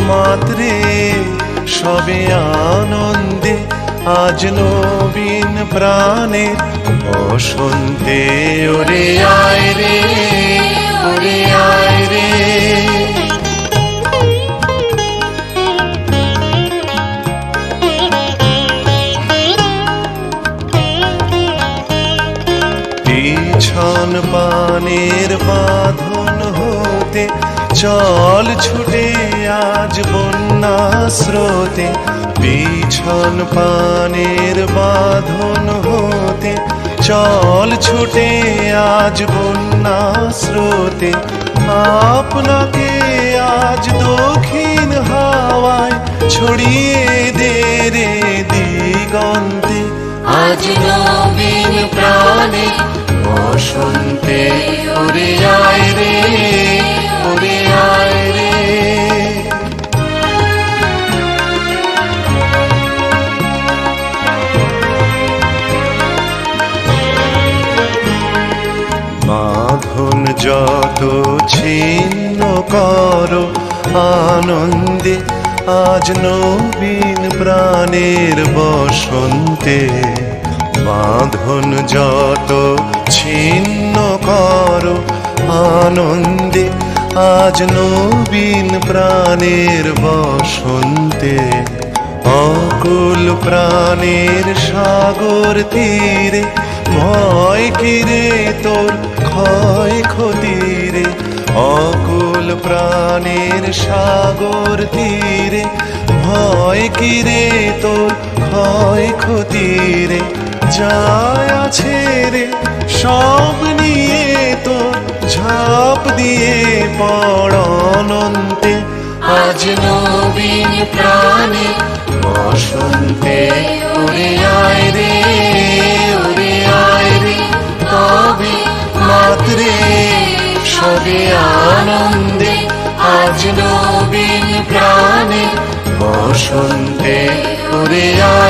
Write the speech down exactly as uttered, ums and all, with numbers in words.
মাত্রে সবে আনন্দে আজ নবীন প্রাণে বসন্তে ওরে আয় রে ওরে আয় রে। পিছন পানের বাঁধন হতে চল ছুটে আজ বন্যা স্রোতে, পিছন পানের বাঁধন হতে চল ছুটে আজ বন্যা স্রোতে। আপনাকে আজ দক্ষিণ হাওয়ায় ছড়িয়ে দে রে দিগন্তে, আজ নবীন প্রাণে বসন্তে ওরে আয় রে ওরে আয় রে। বাঁধন যত ছিন্ন করো আনন্দে আজ নবীন প্রাণের বসন্তে। বাঁধন যত ছিন্ন করো আনন্দে আজ নবীন প্রাণের বসন্তে। অকুল প্রাণের সাগর তীরে ভয় কিরে তোর ক্ষয় ক্ষতিরে, অকুল প্রাণের সাগর তীরে ভয় কিরে তোর ক্ষয় ক্ষতিরে। যায় আছে রে সব নিয়ে তোর ঝাঁপ দিয়ে পড় অনন্তে, আজ নবীন প্রাণে বসন্তে ওরে আয় রে ওরে আয় রে। তবে মাত্রে সবে আনন্দে আজ নবীন প্রাণে বসন্তে ওরে আয়।